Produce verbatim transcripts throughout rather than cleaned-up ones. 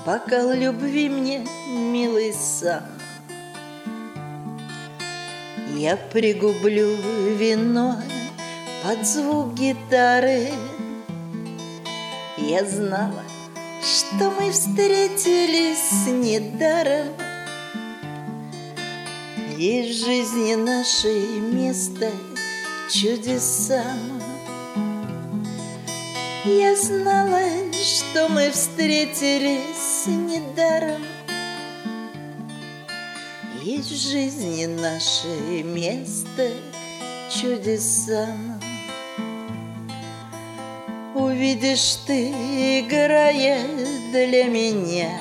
Бокал любви мне, милый, сам. Я пригублю вино под звук гитары. Я знала, что мы встретились недаром. Есть в жизни нашей место чудесам. Я знала, что мы встретились недаром. Есть в жизни наше место чудесам. Увидишь ты, играя для меня,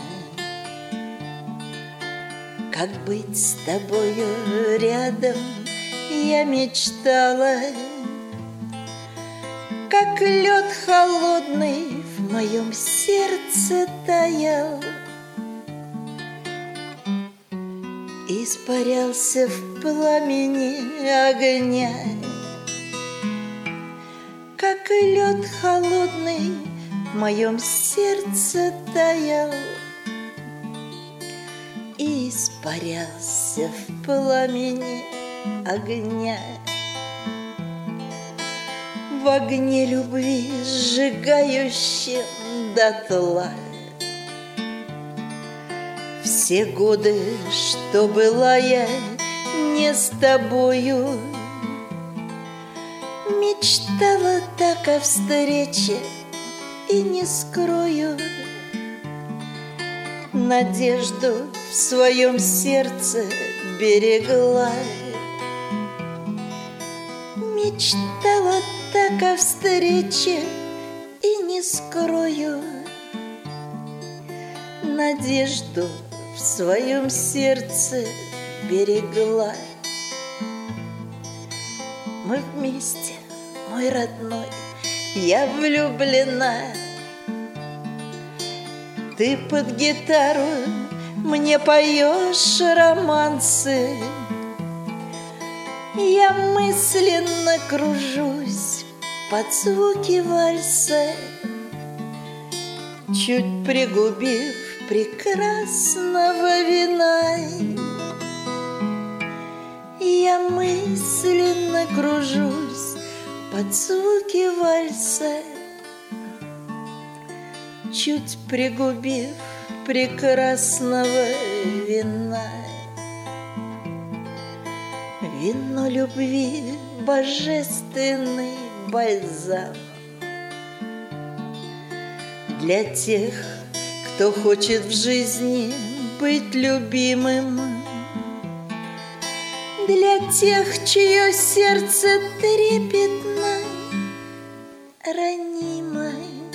как быть с тобою рядом я мечтала. Как лед холодный в моем сердце таял, испарялся в пламени огня. Как лед холодный в моем сердце таял, испарялся в пламени огня. В огне любви, сжигающем дотла, все годы, что была я не с тобою, мечтала так о встрече и не скрою. Надежду в своем сердце берегла, мечтала так о встрече и не скрою. Надежду в своем сердце берегла. Мы вместе, мой родной, я влюблена. Ты под гитару мне поешь романсы. Я мысленно кружусь под звуки вальса, чуть пригубив прекрасного вина. Я мысленно кружусь под звуки вальса, чуть пригубив прекрасного вина. Вино любви — божественный бальзам для тех, кто хочет в жизни быть любимым, для тех, чье сердце трепетно, ранимое.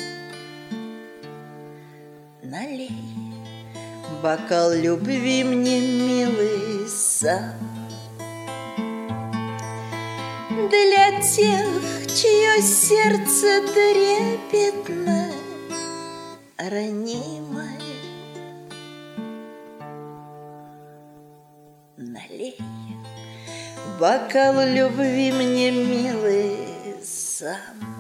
Налей бокал любви мне, милый, сам. Для тех, чье сердце трепетно, ранимое. Налей бокал любви мне, милый, сам.